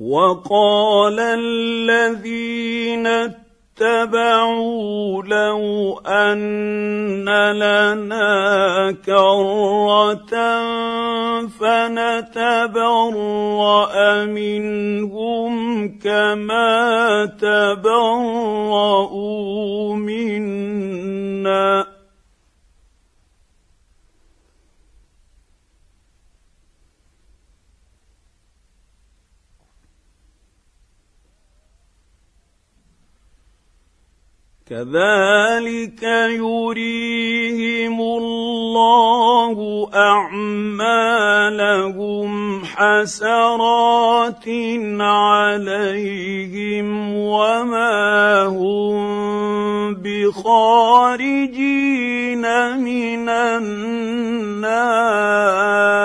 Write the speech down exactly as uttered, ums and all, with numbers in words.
وقال الذين اتبعوا لو أن لنا كرة فنتبرأ منهم كما تبرؤوا منا كذلك يريهم الله أعمالهم حسرات عليهم وما هم بخارجين من النار.